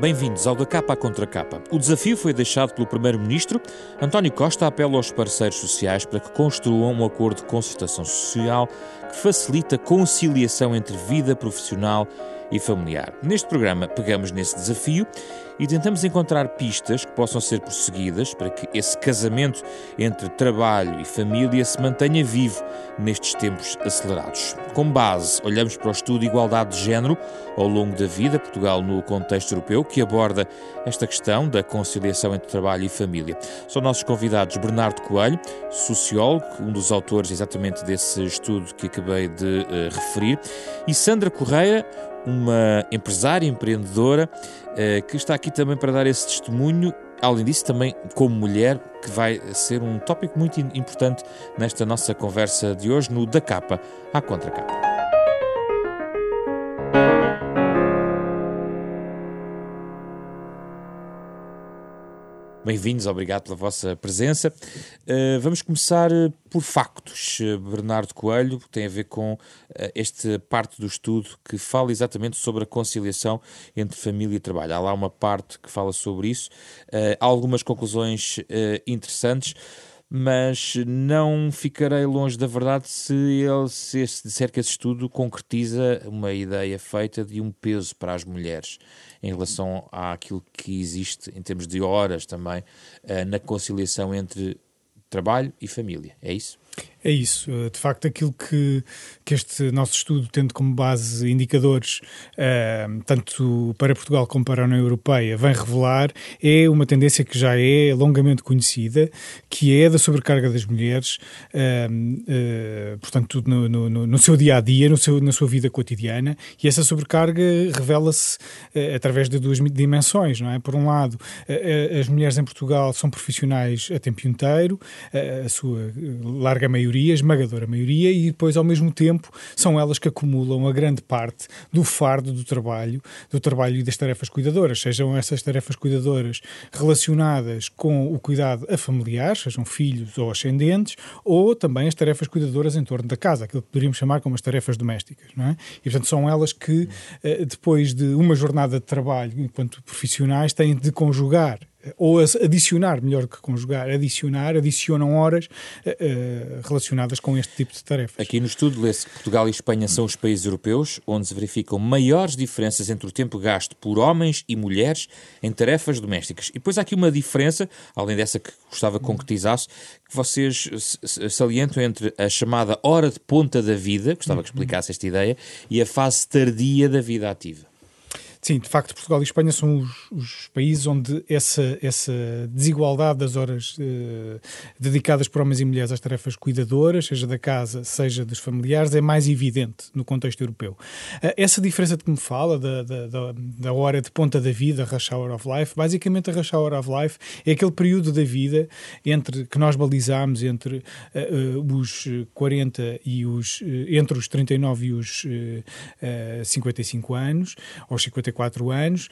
bem-vindos ao Da Capa à Contra Capa. O desafio foi deixado pelo Primeiro-Ministro. António Costa apela aos parceiros sociais para que construam um acordo de concertação social que facilite a conciliação entre vida profissional e familiar. Neste programa pegamos nesse desafio e tentamos encontrar pistas que possam ser prosseguidas para que esse casamento entre trabalho e família se mantenha vivo nestes tempos acelerados. Com base, olhamos para o estudo de igualdade de género ao longo da vida, Portugal no contexto europeu, que aborda esta questão da conciliação entre trabalho e família. São nossos convidados Bernardo Coelho, sociólogo, um dos autores exatamente desse estudo que acabei de referir, e Sandra Correia, uma empresária, empreendedora, que está aqui também para dar esse testemunho, além disso também como mulher, que vai ser um tópico muito importante nesta nossa conversa de hoje no Da Capa à Contra Capa. Bem-vindos, obrigado pela vossa presença. Vamos começar por factos. Bernardo Coelho, tem a ver com esta parte do estudo que fala exatamente sobre a conciliação entre família e trabalho. Há lá uma parte que fala sobre isso. Há algumas conclusões interessantes, mas não ficarei longe da verdade se disser que esse estudo concretiza uma ideia feita de um peso para as mulheres em relação àquilo que existe em termos de horas também na conciliação entre trabalho e família. É isso? É isso. De facto, aquilo que este nosso estudo, tendo como base indicadores, tanto para Portugal como para a União Europeia, vem revelar, é uma tendência que já é longamente conhecida, que é da sobrecarga das mulheres, portanto, no seu dia-a-dia, na sua vida cotidiana, e essa sobrecarga revela-se através de duas dimensões, não é? Por um lado, as mulheres em Portugal são profissionais a tempo inteiro, a sua larga maioria, esmagadora maioria, e depois, ao mesmo tempo, são elas que acumulam a grande parte do fardo do trabalho e das tarefas cuidadoras, sejam essas tarefas cuidadoras relacionadas com o cuidado a familiares, sejam filhos ou ascendentes, ou também as tarefas cuidadoras em torno da casa, aquilo que poderíamos chamar como as tarefas domésticas, não é? E, portanto, são elas que, depois de uma jornada de trabalho, enquanto profissionais, têm de conjugar, ou adicionar, melhor que conjugar, adicionam horas relacionadas com este tipo de tarefas. Aqui no estudo lê-se que Portugal e Espanha são os países europeus onde se verificam maiores diferenças entre o tempo gasto por homens e mulheres em tarefas domésticas. E depois há aqui uma diferença, além dessa que gostava que concretizasse, que vocês salientam entre a chamada hora de ponta da vida, gostava que explicasse esta ideia, e a fase tardia da vida ativa. Sim, de facto, Portugal e Espanha são os países onde essa desigualdade das horas dedicadas por homens e mulheres às tarefas cuidadoras, seja da casa, seja dos familiares, é mais evidente no contexto europeu. Essa diferença de que me fala, da hora de ponta da vida, rush hour of life, basicamente a rush hour of life é aquele período da vida que nós balizamos entre os 40 e entre os 39 e os 55 anos, ou 54 anos,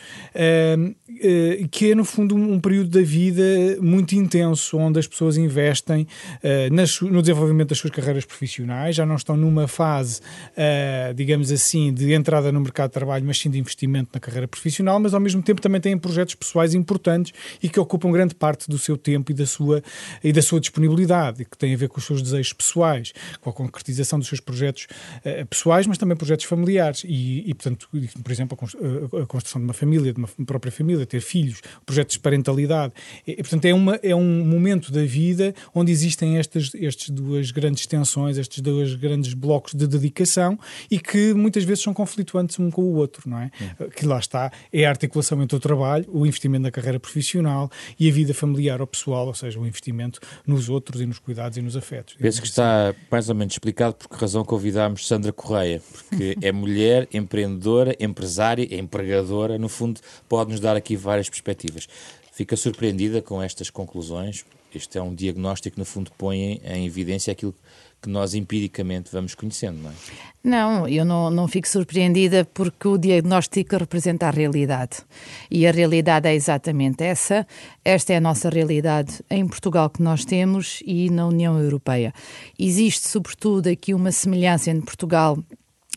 que é, no fundo, um período da vida muito intenso, onde as pessoas investem no desenvolvimento das suas carreiras profissionais, já não estão numa fase, digamos assim, de entrada no mercado de trabalho, mas sim de investimento na carreira profissional, mas ao mesmo tempo também têm projetos pessoais importantes e que ocupam grande parte do seu tempo e da sua disponibilidade, e que têm a ver com os seus desejos pessoais, com a concretização dos seus projetos pessoais, mas também projetos familiares e portanto, por exemplo, a construção de uma família, de uma própria família, ter filhos, projetos de parentalidade. E portanto, é um momento da vida onde existem estas duas grandes tensões, estes dois grandes blocos de dedicação e que muitas vezes são conflituantes um com o outro, não é? Que lá está, é a articulação entre o trabalho, o investimento na carreira profissional e a vida familiar ou pessoal, ou seja, o investimento nos outros e nos cuidados e nos afetos. Penso que está mais ou menos explicado por que razão convidámos Sandra Correia, porque é mulher, empreendedora, empresária, empregadora, no fundo pode-nos dar aqui várias perspectivas. Fica surpreendida com estas conclusões? Este é um diagnóstico que no fundo põe em evidência aquilo que nós empiricamente vamos conhecendo, não é? Não, eu não fico surpreendida porque o diagnóstico representa a realidade. E a realidade é exatamente essa. Esta é a nossa realidade em Portugal que nós temos e na União Europeia. Existe, sobretudo, aqui uma semelhança entre Portugal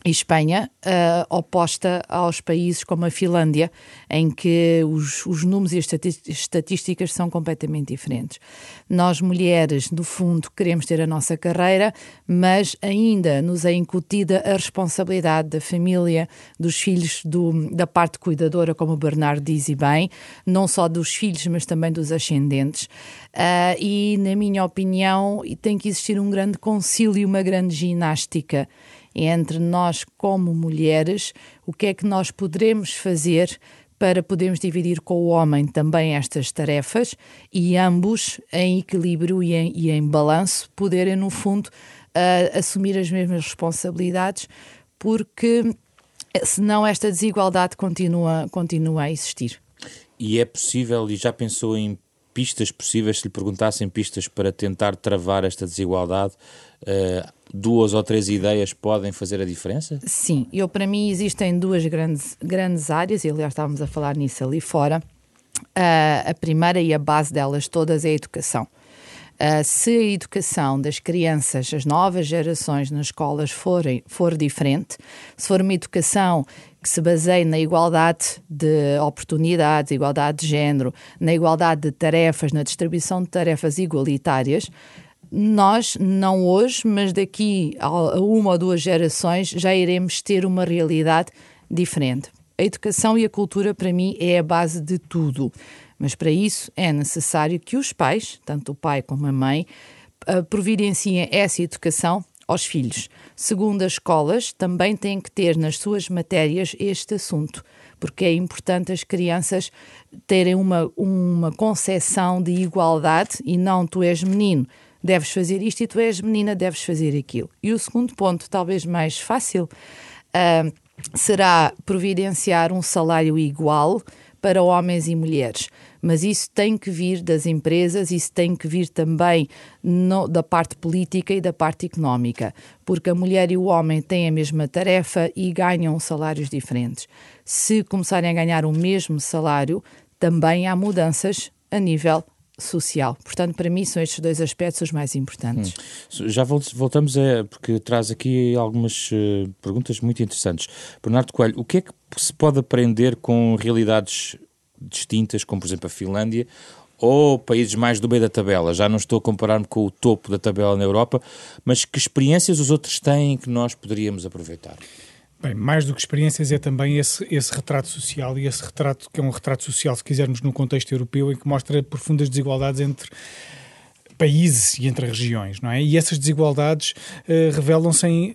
e Espanha, oposta aos países como a Finlândia, em que os números e as estatísticas são completamente diferentes. Nós, mulheres, no fundo, queremos ter a nossa carreira, mas ainda nos é incutida a responsabilidade da família, dos filhos, da parte cuidadora, como o Bernardo diz e bem, não só dos filhos, mas também dos ascendentes. E, na minha opinião, tem que existir um grande concílio, uma grande ginástica entre nós como mulheres, o que é que nós poderemos fazer para podermos dividir com o homem também estas tarefas e ambos em equilíbrio e em balanço poderem, no fundo, assumir as mesmas responsabilidades, porque senão esta desigualdade continua a existir. E é possível, e já pensou em pistas possíveis, se lhe perguntassem pistas para tentar travar esta desigualdade, 2 ou 3 ideias podem fazer a diferença? Sim, para mim existem 2 grandes áreas, e aliás estávamos a falar nisso ali fora. A primeira e a base delas todas é a educação. Se a educação das crianças, as novas gerações nas escolas for diferente, se for uma educação que se baseie na igualdade de oportunidades, igualdade de género, na igualdade de tarefas, na distribuição de tarefas igualitárias, nós, não hoje, mas daqui a 1 ou 2 gerações, já iremos ter uma realidade diferente. A educação e a cultura, para mim, é a base de tudo. Mas para isso é necessário que os pais, tanto o pai como a mãe, providenciem essa educação aos filhos. Segundo as escolas, também têm que ter nas suas matérias este assunto, porque é importante as crianças terem uma concepção de igualdade e não tu és menino, deves fazer isto, e tu és menina, deves fazer aquilo. E o segundo ponto, talvez mais fácil, será providenciar um salário igual para homens e mulheres. Mas isso tem que vir das empresas, isso tem que vir também da parte política e da parte económica, porque a mulher e o homem têm a mesma tarefa e ganham salários diferentes. Se começarem a ganhar o mesmo salário, também há mudanças a nível social. Portanto, para mim são estes 2 aspectos os mais importantes. Já voltamos porque traz aqui algumas perguntas muito interessantes. Bernardo Coelho, o que é que se pode aprender com realidades distintas, como por exemplo a Finlândia, ou países mais do meio da tabela? Já não estou a comparar-me com o topo da tabela na Europa, mas que experiências os outros têm que nós poderíamos aproveitar? Bem, mais do que experiências é também esse retrato social, e esse retrato que é um retrato social, se quisermos, no contexto europeu, em que mostra profundas desigualdades entre países e entre regiões, não é? E essas desigualdades revelam-se em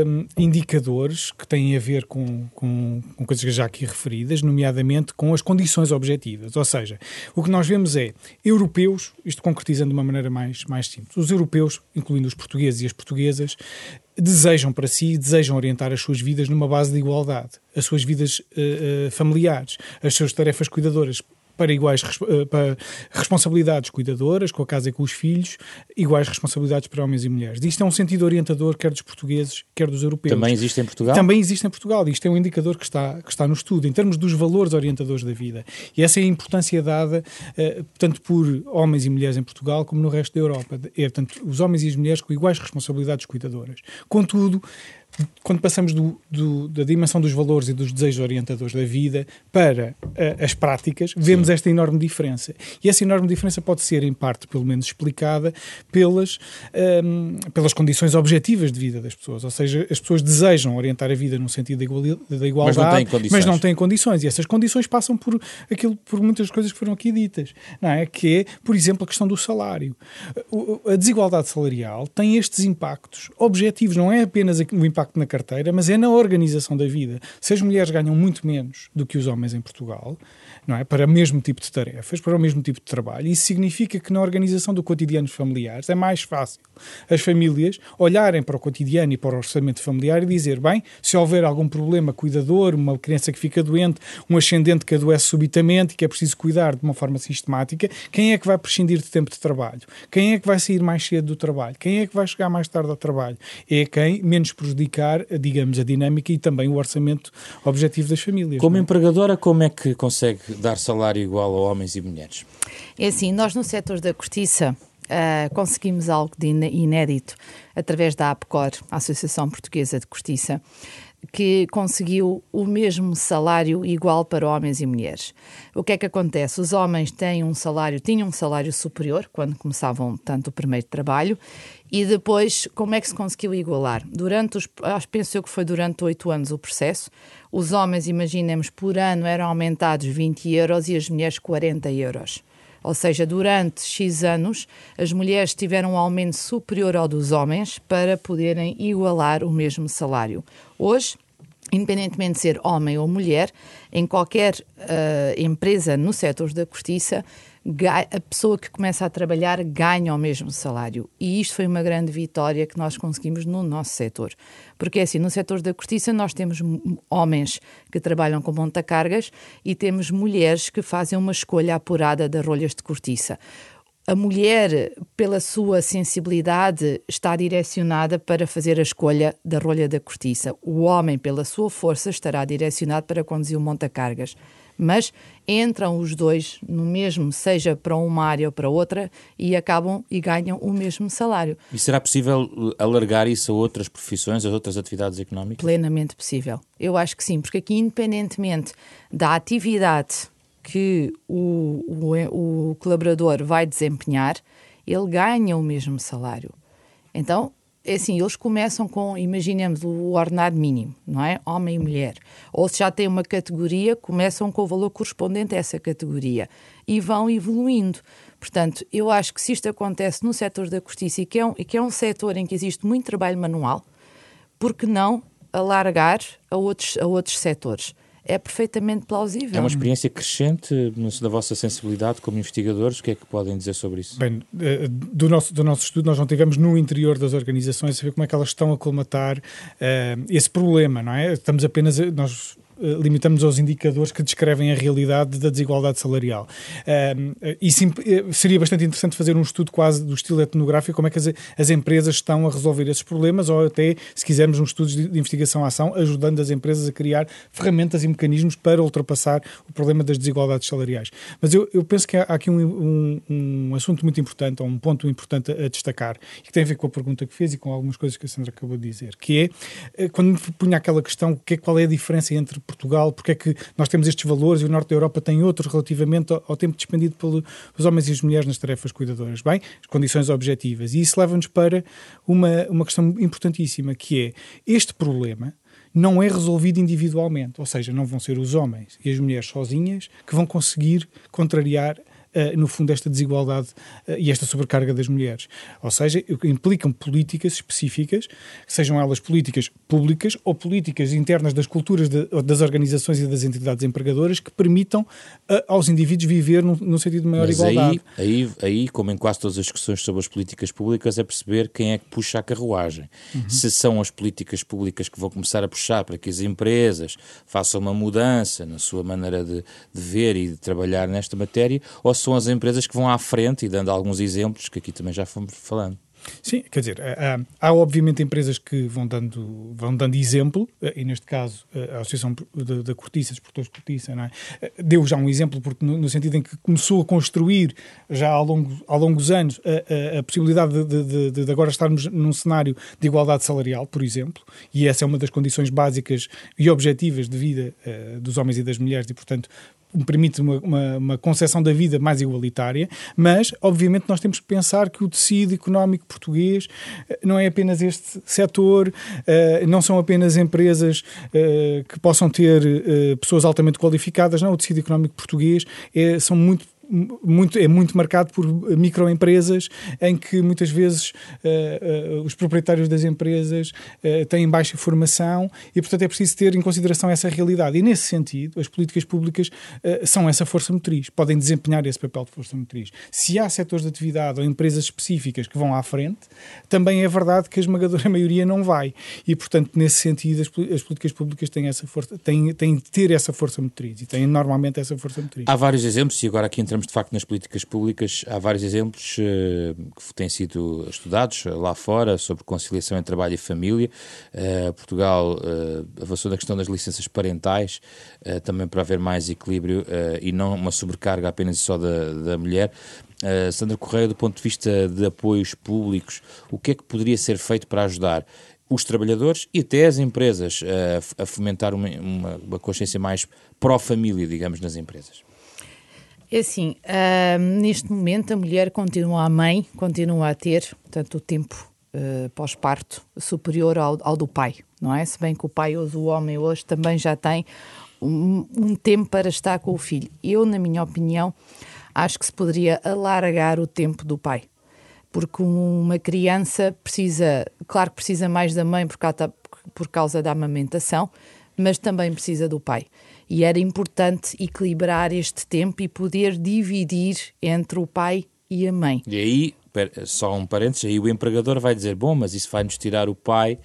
indicadores que têm a ver com coisas já aqui referidas, nomeadamente com as condições objetivas. Ou seja, o que nós vemos é europeus, isto concretizando de uma maneira mais simples, os europeus, incluindo os portugueses e as portuguesas, desejam para si, desejam orientar as suas vidas numa base de igualdade, as suas vidas familiares, as suas tarefas cuidadoras, para iguais para responsabilidades cuidadoras, com a casa e com os filhos, iguais responsabilidades para homens e mulheres. Isto é um sentido orientador, quer dos portugueses, quer dos europeus. Também existe em Portugal? Também existe em Portugal. Isto é um indicador que está no estudo, em termos dos valores orientadores da vida. E essa é a importância dada, tanto por homens e mulheres em Portugal, como no resto da Europa. Portanto, os homens e as mulheres com iguais responsabilidades cuidadoras. Contudo, quando passamos da dimensão dos valores e dos desejos orientadores da vida para as práticas, vemos esta enorme diferença. E essa enorme diferença pode ser, em parte, pelo menos, explicada pelas condições objetivas de vida das pessoas. Ou seja, as pessoas desejam orientar a vida num sentido da igualdade, mas não têm condições. E essas condições passam por muitas coisas que foram aqui ditas, não é? Que é, por exemplo, a questão do salário. A desigualdade salarial tem estes impactos objetivos, não é apenas o impacto na carteira, mas é na organização da vida. Se as mulheres ganham muito menos do que os homens em Portugal, não é? Para o mesmo tipo de tarefas, para o mesmo tipo de trabalho, isso significa que na organização do cotidiano familiar é mais fácil as famílias olharem para o cotidiano e para o orçamento familiar e dizer, bem, se houver algum problema cuidador, uma criança que fica doente, um ascendente que adoece subitamente e que é preciso cuidar de uma forma sistemática, quem é que vai prescindir de tempo de trabalho? Quem é que vai sair mais cedo do trabalho? Quem é que vai chegar mais tarde ao trabalho? É quem menos prejudicar, digamos, a dinâmica e também o orçamento objetivo das famílias. Como empregadora, como é que consegue dar salário igual a homens e mulheres? É assim, nós no setor da cortiça conseguimos algo de inédito através da APCOR, a Associação Portuguesa de Cortiça, que conseguiu o mesmo salário igual para homens e mulheres. O que é que acontece? Os homens tinham um salário superior quando começavam tanto o primeiro trabalho, e depois como é que se conseguiu igualar? Penso eu que foi durante 8 anos o processo. Os homens, imaginemos, por ano eram aumentados 20 euros e as mulheres 40 euros. Ou seja, durante X anos, as mulheres tiveram um aumento superior ao dos homens para poderem igualar o mesmo salário. Hoje, independentemente de ser homem ou mulher, em qualquer empresa no setor da cortiça, a pessoa que começa a trabalhar ganha o mesmo salário. E isto foi uma grande vitória que nós conseguimos no nosso setor. Porque assim, no setor da cortiça nós temos homens que trabalham com montacargas e temos mulheres que fazem uma escolha apurada das rolhas de cortiça. A mulher, pela sua sensibilidade, está direcionada para fazer a escolha da rolha da cortiça. O homem, pela sua força, estará direcionado para conduzir o montacargas. Mas entram os dois no mesmo, seja para uma área ou para outra, e acabam e ganham o mesmo salário. E será possível alargar isso a outras profissões, a outras atividades económicas? Plenamente possível. Eu acho que sim, porque aqui, independentemente da atividade que o colaborador vai desempenhar, ele ganha o mesmo salário. Então, é assim, eles começam com, imaginemos, o ordenado mínimo, não é? Homem e mulher. Ou se já tem uma categoria, começam com o valor correspondente a essa categoria e vão evoluindo. Portanto, eu acho que se isto acontece no setor da cortiça, e que é um setor em que existe muito trabalho manual, por que não alargar a outros setores? É perfeitamente plausível. É uma experiência crescente da vossa sensibilidade como investigadores. O que é que podem dizer sobre isso? Bem, do nosso estudo, nós não tivemos no interior das organizações a ver como é que elas estão a colmatar esse problema, não é? Nós limitamos aos indicadores que descrevem a realidade da desigualdade salarial. E seria bastante interessante fazer um estudo quase do estilo etnográfico, como é que as empresas estão a resolver esses problemas, ou até, se quisermos, um estudo de investigação-ação, ajudando as empresas a criar ferramentas e mecanismos para ultrapassar o problema das desigualdades salariais. Mas eu penso que há aqui um assunto muito importante, ou um ponto importante a destacar, e que tem a ver com a pergunta que fez e com algumas coisas que a Sandra acabou de dizer, que é, quando me punha aquela questão, qual é a diferença entre Portugal, porque é que nós temos estes valores e o norte da Europa tem outros relativamente ao tempo despendido pelos homens e as mulheres nas tarefas cuidadoras. Bem, as condições objetivas. E isso leva-nos para uma questão importantíssima, que é este problema não é resolvido individualmente, ou seja, não vão ser os homens e as mulheres sozinhas que vão conseguir contrariar no fundo, esta desigualdade e esta sobrecarga das mulheres. Ou seja, implicam políticas específicas, sejam elas políticas públicas ou políticas internas das culturas das organizações e das entidades empregadoras que permitam aos indivíduos viver num sentido de maior igualdade. Aí, como em quase todas as discussões sobre as políticas públicas, é perceber quem é que puxa a carruagem. Se são as políticas públicas que vão começar a puxar para que as empresas façam uma mudança na sua maneira de ver e de trabalhar nesta matéria, ou são as empresas que vão à frente, e dando alguns exemplos que aqui também já fomos falando. Sim, quer dizer, há obviamente empresas que vão dando exemplo, e neste caso a Associação da Cortiça, dos Produtores de Cortiça, não é? Deu já um exemplo, porque no sentido em que começou a construir já ao longo dos anos a possibilidade de agora estarmos num cenário de igualdade salarial, por exemplo, e essa é uma das condições básicas e objetivas de vida dos homens e das mulheres, e portanto permite uma concepção da vida mais igualitária, mas obviamente nós temos que pensar que o tecido económico português não é apenas este setor, não são apenas empresas que possam ter pessoas altamente qualificadas, não, o tecido económico português é muito marcado por microempresas em que muitas vezes os proprietários das empresas têm baixa formação e, portanto, é preciso ter em consideração essa realidade. E, nesse sentido, as políticas públicas são essa força motriz, podem desempenhar esse papel de força motriz. Se há setores de atividade ou empresas específicas que vão à frente, também é verdade que a esmagadora maioria não vai. E, portanto, nesse sentido, as políticas públicas têm de ter essa força motriz e têm normalmente essa força motriz. Há vários exemplos, e agora aqui entramos de facto nas políticas públicas, há vários exemplos que têm sido estudados lá fora sobre conciliação entre trabalho e família. Portugal avançou na questão das licenças parentais, também para haver mais equilíbrio e não uma sobrecarga apenas só da mulher. Sandra Correia, do ponto de vista de apoios públicos, o que é que poderia ser feito para ajudar? os trabalhadores e até as empresas a fomentar uma consciência mais pró-família, digamos, nas empresas? É assim, neste momento a mulher continua a ter, portanto, o tempo pós-parto superior ao do pai, não é? Se bem que o pai hoje, o homem hoje, também já tem um tempo para estar com o filho. Eu, na minha opinião, acho que se poderia alargar o tempo do pai. Porque uma criança claro que precisa mais da mãe por causa da amamentação, mas também precisa do pai. E era importante equilibrar este tempo e poder dividir entre o pai e a mãe. E aí, só um parênteses, aí o empregador vai dizer, bom, mas isso vai-nos tirar o pai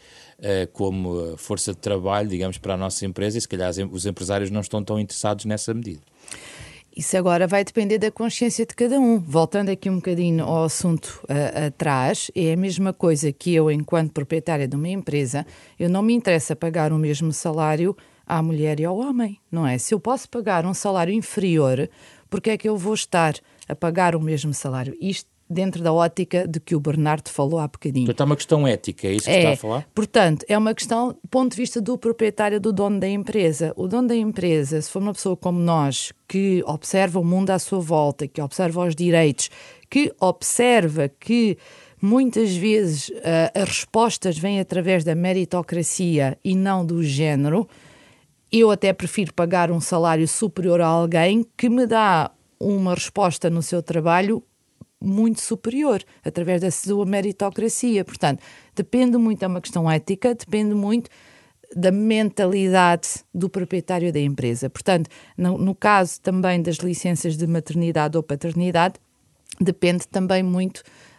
como força de trabalho, digamos, para a nossa empresa, e se calhar os empresários não estão tão interessados nessa medida. Isso agora vai depender da consciência de cada um. Voltando aqui um bocadinho ao assunto atrás, é a mesma coisa que eu, enquanto proprietária de uma empresa, eu não me interessa pagar o mesmo salário à mulher e ao homem, não é? Se eu posso pagar um salário inferior, porque é que eu vou estar a pagar o mesmo salário? Isto dentro da ótica de que o Bernardo falou há bocadinho. Portanto, é uma questão ética, é isso que está a falar? Portanto, é uma questão do ponto de vista do proprietário, do dono da empresa. O dono da empresa, se for uma pessoa como nós, que observa o mundo à sua volta, que observa os direitos, que observa que muitas vezes as respostas vêm através da meritocracia e não do género, eu até prefiro pagar um salário superior a alguém que me dá uma resposta no seu trabalho muito superior, através da sua meritocracia. Portanto, depende muito, é uma questão ética, depende muito da mentalidade do proprietário da empresa. Portanto, no caso também das licenças de maternidade ou paternidade, depende também muito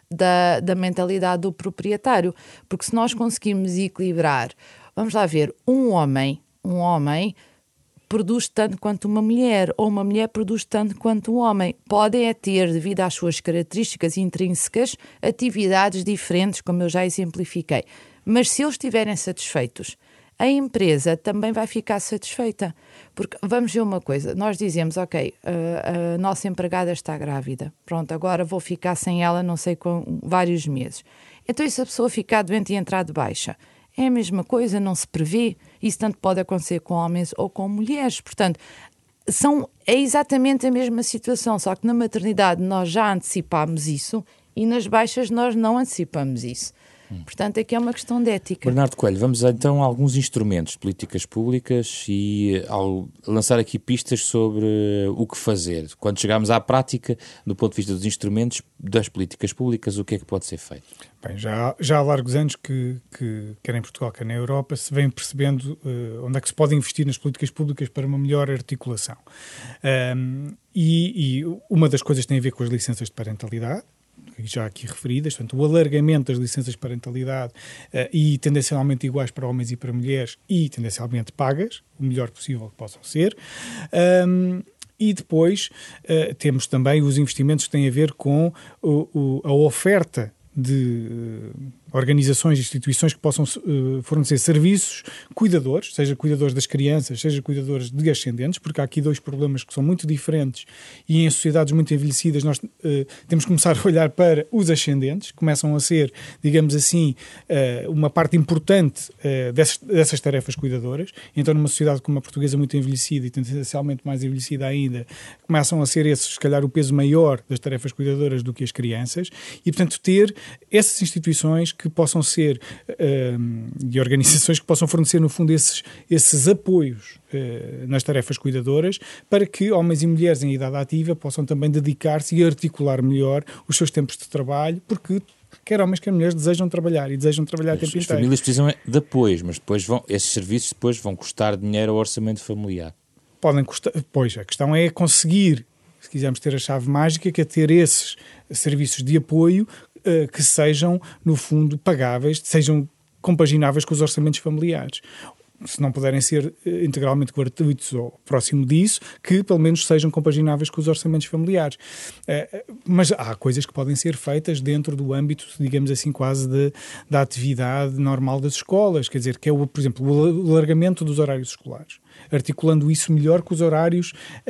da mentalidade do proprietário, porque se nós conseguirmos equilibrar, vamos lá ver, um homem produz tanto quanto uma mulher, ou uma mulher produz tanto quanto um homem. Podem ter, devido às suas características intrínsecas, atividades diferentes, como eu já exemplifiquei. Mas se eles estiverem satisfeitos, a empresa também vai ficar satisfeita. Porque, vamos ver uma coisa, nós dizemos, ok, a nossa empregada está grávida, pronto, agora vou ficar sem ela não sei com vários meses. Então, e se a pessoa ficar doente e entrar de baixa? É a mesma coisa, não se prevê. Isso tanto pode acontecer com homens ou com mulheres. Portanto, é exatamente a mesma situação, só que na maternidade nós já antecipámos isso e nas baixas nós não antecipamos isso. Portanto, aqui é uma questão de ética. Bernardo Coelho, vamos então a alguns instrumentos de políticas públicas e lançar aqui pistas sobre o que fazer. Quando chegarmos à prática, do ponto de vista dos instrumentos das políticas públicas, o que é que pode ser feito? Bem, já há largos anos que quer em Portugal, quer na Europa, se vem percebendo onde é que se pode investir nas políticas públicas para uma melhor articulação. E uma das coisas tem a ver com as licenças de parentalidade, já aqui referidas, portanto, o alargamento das licenças de parentalidade e tendencialmente iguais para homens e para mulheres e tendencialmente pagas, o melhor possível que possam ser. E depois temos também os investimentos que têm a ver com a oferta de organizações e instituições que possam fornecer serviços cuidadores, seja cuidadores das crianças, seja cuidadores de ascendentes, porque há aqui dois problemas que são muito diferentes e em sociedades muito envelhecidas nós temos que começar a olhar para os ascendentes, começam a ser, digamos assim, uma parte importante dessas tarefas cuidadoras. Então, numa sociedade como a portuguesa muito envelhecida e tendencialmente mais envelhecida ainda, começam a ser esses, se calhar, o peso maior das tarefas cuidadoras do que as crianças e, portanto, ter essas instituições que possam ser e organizações que possam fornecer, no fundo, esses apoios nas tarefas cuidadoras para que homens e mulheres em idade ativa possam também dedicar-se e articular melhor os seus tempos de trabalho, porque quer homens, quer mulheres desejam trabalhar e desejam trabalhar a tempo inteiro. As famílias precisam de apoios, mas depois esses serviços depois vão custar dinheiro ao orçamento familiar. Podem custar, pois a questão é conseguir, se quisermos ter a chave mágica, que é ter esses serviços de apoio que sejam, no fundo, pagáveis, sejam compagináveis com os orçamentos familiares. Se não puderem ser integralmente gratuitos ou próximo disso, que pelo menos sejam compagináveis com os orçamentos familiares. Mas há coisas que podem ser feitas dentro do âmbito, digamos assim, quase da atividade normal das escolas, quer dizer, que é, por exemplo, o alargamento dos horários escolares. articulando isso melhor com os horários,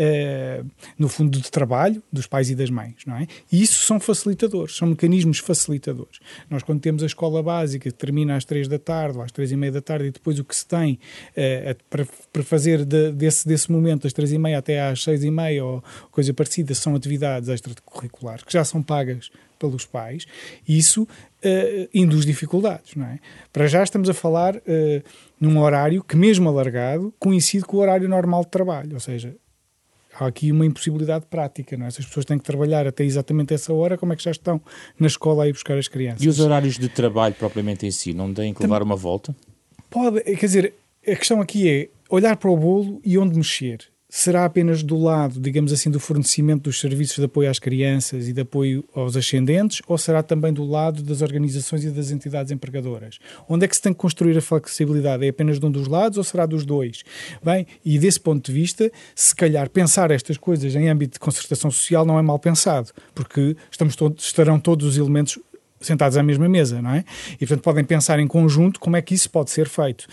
no fundo, de trabalho dos pais e das mães, não é? E isso são facilitadores, são mecanismos facilitadores. Nós, quando temos a escola básica, que termina às 3 da tarde, ou às 3:30 da tarde, e depois o que se tem para fazer desse momento, das 3:30 até às 6:30, ou coisa parecida, são atividades extracurriculares, que já são pagas pelos pais, e isso induz dificuldades, não é? Para já estamos a falar num horário que, mesmo alargado, coincide com o horário normal de trabalho, ou seja, há aqui uma impossibilidade prática, não é? Se as pessoas têm que trabalhar até exatamente essa hora, como é que já estão na escola a ir buscar as crianças? E os horários de trabalho propriamente em si, não têm que levar uma volta? Pode, quer dizer, a questão aqui é olhar para o bolo e onde mexer. Será apenas do lado, digamos assim, do fornecimento dos serviços de apoio às crianças e de apoio aos ascendentes, ou será também do lado das organizações e das entidades empregadoras? Onde é que se tem que construir a flexibilidade? É apenas de um dos lados ou será dos dois? Bem, e desse ponto de vista, se calhar pensar estas coisas em âmbito de concertação social não é mal pensado, porque estarão todos os elementos sentados à mesma mesa, não é? E, portanto, podem pensar em conjunto como é que isso pode ser feito.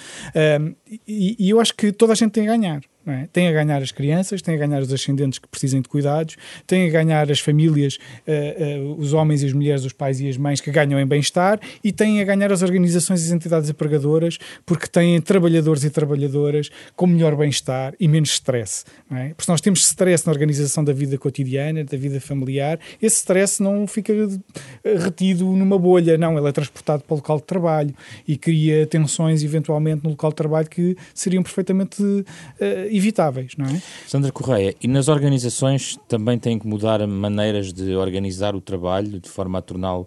E eu acho que toda a gente tem a ganhar. Não é? Tem a ganhar as crianças, tem a ganhar os ascendentes que precisem de cuidados, tem a ganhar as famílias, os homens e as mulheres, os pais e as mães que ganham em bem-estar, e tem a ganhar as organizações e as entidades empregadoras, porque têm trabalhadores e trabalhadoras com melhor bem-estar e menos stress. Não é? Porque se nós temos stress na organização da vida cotidiana, da vida familiar, esse stress não fica retido numa bolha, não, ele é transportado para o local de trabalho e cria tensões eventualmente no local de trabalho que seriam perfeitamente evitáveis, não é? Sandra Correia, e nas organizações também têm que mudar maneiras de organizar o trabalho de forma a torná-lo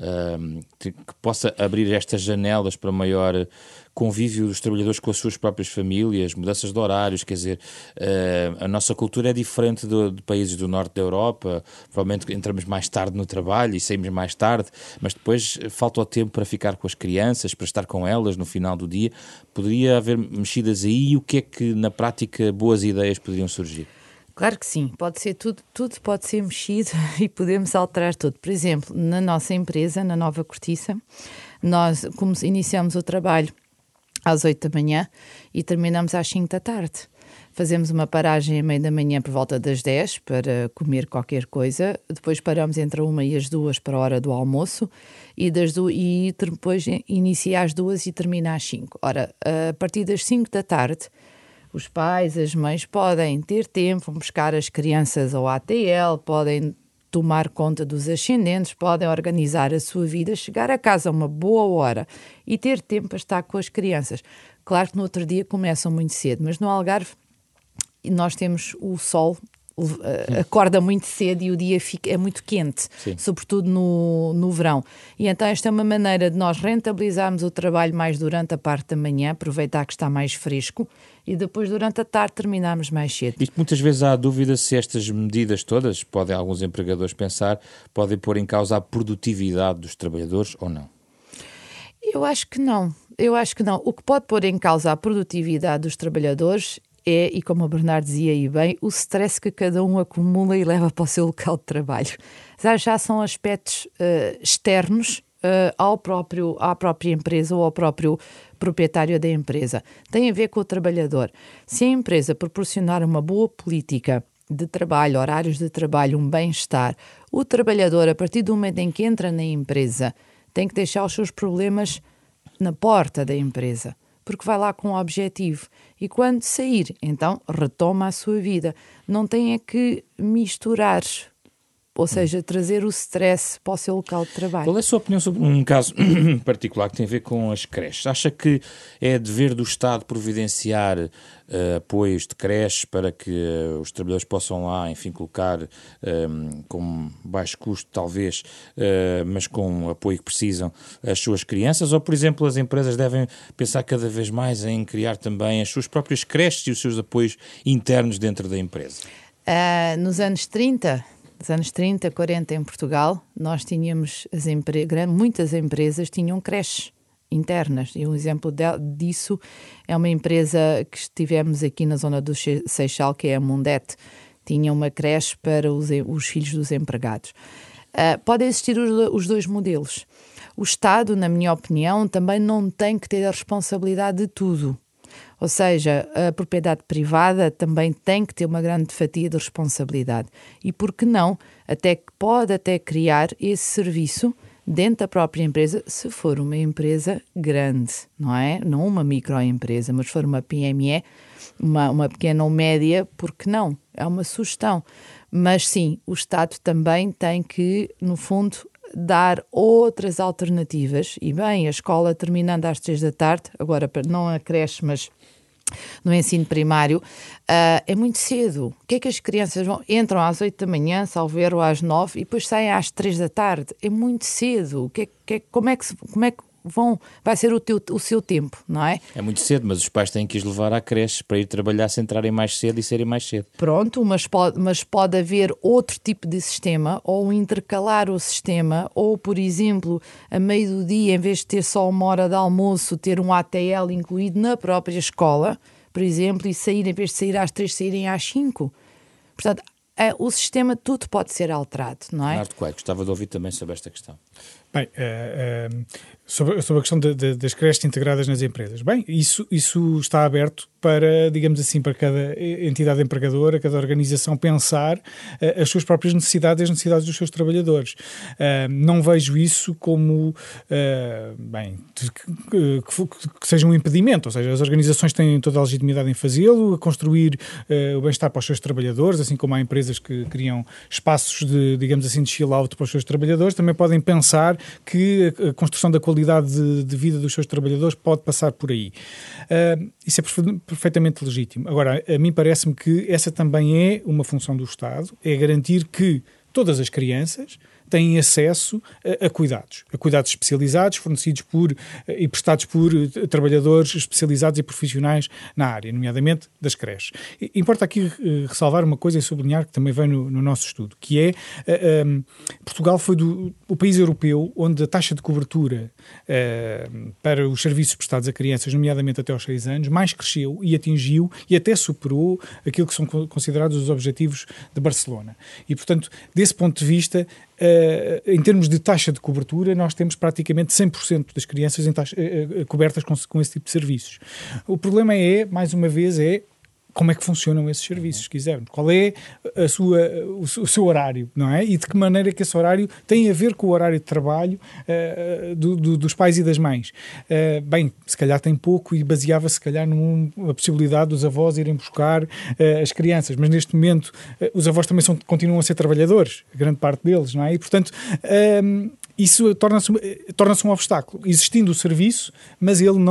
que possa abrir estas janelas para maior convívio dos trabalhadores com as suas próprias famílias, mudanças de horários, quer dizer, a nossa cultura é diferente de países do norte da Europa, provavelmente entramos mais tarde no trabalho e saímos mais tarde, mas depois falta o tempo para ficar com as crianças, para estar com elas no final do dia. Poderia haver mexidas aí e o que é que na prática boas ideias poderiam surgir? Claro que sim, pode ser tudo pode ser mexido e podemos alterar tudo. Por exemplo, na nossa empresa, na Nova Cortiça, nós iniciamos o trabalho às 8 da manhã e terminamos às 5 da tarde. Fazemos uma paragem à meia da manhã por volta das 10 para comer qualquer coisa, depois paramos entre a 1 e as 2 para a hora do almoço e depois inicia às 2 e termina às 5. Ora, a partir das 5 da tarde, os pais, as mães podem ter tempo, vão buscar as crianças ao ATL, podem tomar conta dos ascendentes, podem organizar a sua vida, chegar a casa a uma boa hora e ter tempo para estar com as crianças. Claro que no outro dia começam muito cedo, mas no Algarve nós temos o sol, acorda muito cedo e o dia é muito quente, sim, sobretudo no verão. E então esta é uma maneira de nós rentabilizarmos o trabalho mais durante a parte da manhã, aproveitar que está mais fresco e depois durante a tarde terminarmos mais cedo. Isto muitas vezes há dúvida se estas medidas todas, podem alguns empregadores pensar, podem pôr em causa a produtividade dos trabalhadores ou não? Eu acho que não. O que pode pôr em causa a produtividade dos trabalhadores é, e como o Bernardo dizia aí bem, o stress que cada um acumula e leva para o seu local de trabalho. Já são aspectos externos à própria empresa ou ao próprio proprietário da empresa. Tem a ver com o trabalhador. Se a empresa proporcionar uma boa política de trabalho, horários de trabalho, um bem-estar, o trabalhador, a partir do momento em que entra na empresa, tem que deixar os seus problemas na porta da empresa, porque vai lá com um objetivo. E quando sair, então retoma a sua vida. Não tem é que misturar, ou seja, trazer o stress para o seu local de trabalho. Qual é a sua opinião sobre um caso particular que tem a ver com as creches? Acha que é dever do Estado providenciar apoios de creches para que os trabalhadores possam lá, enfim, colocar com baixo custo, talvez, mas com o apoio que precisam, as suas crianças? Ou, por exemplo, as empresas devem pensar cada vez mais em criar também as suas próprias creches e os seus apoios internos dentro da empresa? Nos anos 30, 40 em Portugal, nós tínhamos muitas empresas tinham creches internas. E um exemplo disso é uma empresa que tivemos aqui na zona do Seixal, que é a Mundete. Tinha uma creche para os filhos dos empregados. Podem existir os dois modelos. O Estado, na minha opinião, também não tem que ter a responsabilidade de tudo. Ou seja, a propriedade privada também tem que ter uma grande fatia de responsabilidade. E por que não? Pode até criar esse serviço dentro da própria empresa, se for uma empresa grande, não é? Não uma microempresa, mas se for uma PME, uma pequena ou média, por que não? É uma sugestão. Mas sim, o Estado também tem que, no fundo, dar outras alternativas. E bem, a escola terminando às 3 da tarde, agora não a creche, mas no ensino primário, é muito cedo. O que é que as crianças entram às 8 da manhã, salvo erro, às 9 e depois saem às 3 da tarde? É muito cedo. Como é que vai ser o seu tempo, não é? É muito cedo, mas os pais têm que os levar à creche para ir trabalhar, se entrarem mais cedo e serem mais cedo. Pronto, mas pode haver outro tipo de sistema, ou intercalar o sistema, ou, por exemplo, a meio do dia, em vez de ter só uma hora de almoço, ter um ATL incluído na própria escola, por exemplo, e sair, em vez de sair às 3, saírem às 5. Portanto, o sistema tudo pode ser alterado, não é? Bernardo Coelho, gostava de ouvir também sobre esta questão. Bem, sobre a questão das creches integradas nas empresas. Bem, isso está aberto para, digamos assim, para cada entidade empregadora, cada organização pensar as suas próprias necessidades e as necessidades dos seus trabalhadores. Não vejo isso como, que seja um impedimento, ou seja, as organizações têm toda a legitimidade em fazê-lo, a construir o bem-estar para os seus trabalhadores, assim como há empresas que criam espaços de, digamos assim, de chill-out para os seus trabalhadores, também podem pensar que a construção da qualidade de vida dos seus trabalhadores pode passar por aí. Isso é perfeitamente legítimo. Agora, a mim parece-me que essa também é uma função do Estado, é garantir que todas as crianças têm acesso a cuidados especializados, fornecidos e prestados por trabalhadores especializados e profissionais na área, nomeadamente das creches. Importa aqui ressalvar uma coisa e sublinhar que também vem no nosso estudo, que é Portugal foi o país europeu onde a taxa de cobertura para os serviços prestados a crianças, nomeadamente até aos 6 anos, mais cresceu e atingiu e até superou aquilo que são considerados os objetivos de Barcelona. E, portanto, desse ponto de vista, em termos de taxa de cobertura, nós temos praticamente 100% das crianças cobertas com esse tipo de serviços. O problema mais uma vez, como é que funcionam esses serviços, se quisermos. Qual é o seu horário, não é? E de que maneira que esse horário tem a ver com o horário de trabalho dos pais e das mães. Bem, se calhar tem pouco e baseava-se, se calhar, numa possibilidade dos avós irem buscar as crianças. Mas, neste momento, os avós também continuam a ser trabalhadores, a grande parte deles, não é? E, portanto, isso torna-se um obstáculo. Existindo o serviço, mas ele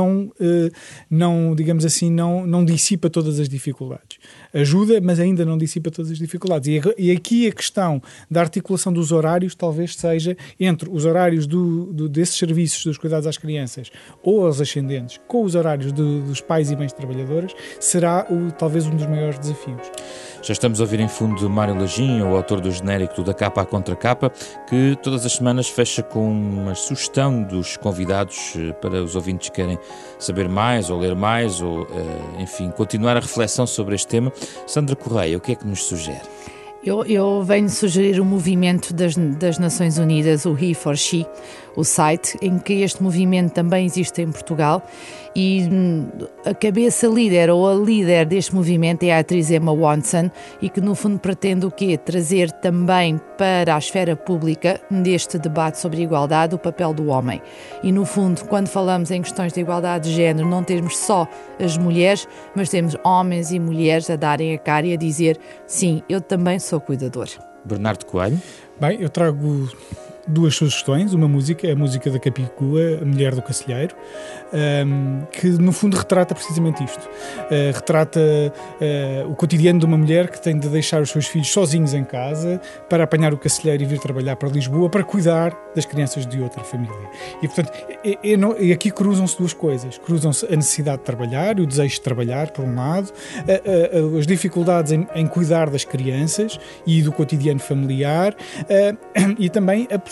não digamos assim, não dissipa todas as dificuldades. Ajuda, mas ainda não dissipa todas as dificuldades. E aqui a questão da articulação dos horários talvez seja entre os horários desses serviços dos cuidados às crianças ou aos ascendentes com os horários dos pais e mães trabalhadoras será talvez um dos maiores desafios. Já estamos a ouvir em fundo Mário Lagim, o autor do genérico do Da Capa à Contra Capa, que todas as semanas fecha com uma sugestão dos convidados para os ouvintes que querem saber mais ou ler mais ou, enfim, continuar a reflexão sobre este tema. Sandra Correia, o que é que nos sugere? Eu venho sugerir o movimento das Nações Unidas, o He for She, o site, em que este movimento também existe em Portugal e a cabeça líder ou a líder deste movimento é a atriz Emma Watson e que no fundo pretende o quê? Trazer também para a esfera pública deste debate sobre a igualdade o papel do homem. E no fundo, quando falamos em questões de igualdade de género, não temos só as mulheres, mas temos homens e mulheres a darem a cara e a dizer sim, eu também sou cuidador. Bernardo Coelho. Bem, eu trago duas sugestões, uma música, a música da Capicua, A Mulher do Cacilheiro, que no fundo retrata precisamente isto. Retrata o cotidiano de uma mulher que tem de deixar os seus filhos sozinhos em casa para apanhar o cacilheiro e vir trabalhar para Lisboa para cuidar das crianças de outra família. E portanto, e aqui cruzam-se duas coisas. Cruzam-se a necessidade de trabalhar e o desejo de trabalhar, por um lado, as dificuldades em cuidar das crianças e do cotidiano familiar, e também a possibilidade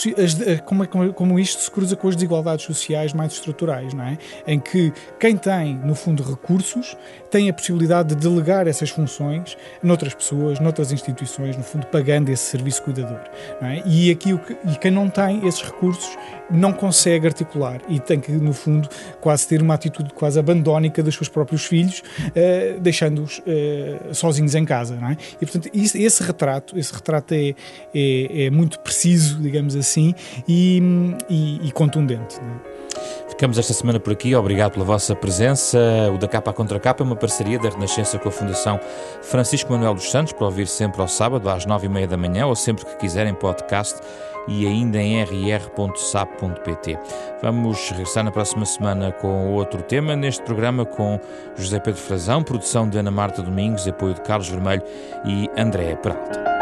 como isto se cruza com as desigualdades sociais mais estruturais, não é? Em que quem tem, no fundo, recursos, tem a possibilidade de delegar essas funções noutras pessoas, noutras instituições, no fundo, pagando esse serviço cuidador, não é? E quem não tem esses recursos não consegue articular e tem que, no fundo, quase ter uma atitude quase abandónica dos seus próprios filhos, deixando-os sozinhos em casa, não é? E, portanto, esse retrato é muito preciso, digamos assim, e contundente, não é? Ficamos esta semana por aqui. Obrigado pela vossa presença. O Da Capa à Contra Capa é uma parceria da Renascença com a Fundação Francisco Manuel dos Santos, para ouvir sempre ao sábado às 9h30 da manhã ou sempre que quiserem podcast e ainda em rr.sap.pt. Vamos regressar na próxima semana com outro tema, neste programa com José Pedro Frazão, produção de Ana Marta Domingos, apoio de Carlos Vermelho e André Peralta.